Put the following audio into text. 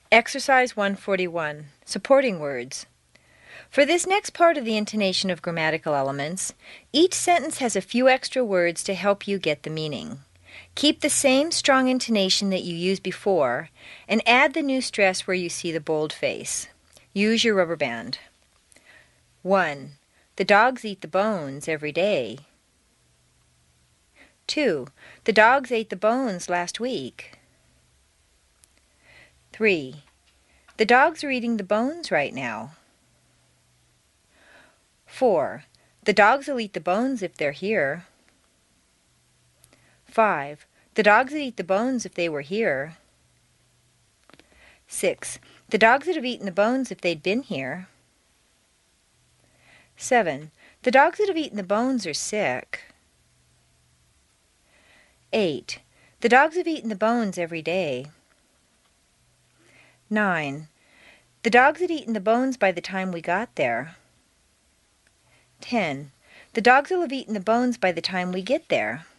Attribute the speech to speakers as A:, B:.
A: Exercise 141, Supporting Words. For this next part of the intonation of grammatical elements, each sentence has a few extra words to help you get the meaning. Keep the same strong intonation that you used before, and add the new stress where you see the bold face. Use your rubber band. 1. The dogs eat the bones every day. 2. The dogs ate the bones last week. 3. The dogs are eating the bones right now. 4. The dogs will eat the bones if they're here. 5. The dogs would eat the bones if they were here. 6. The dogs would have eaten the bones if they'd been here. 7. The dogs that have eaten the bones are sick. 8. The dogs have eaten the bones every day. 9. The dogs had eaten the bones by the time we got there. 10. The dogs will have eaten the bones by the time we get there.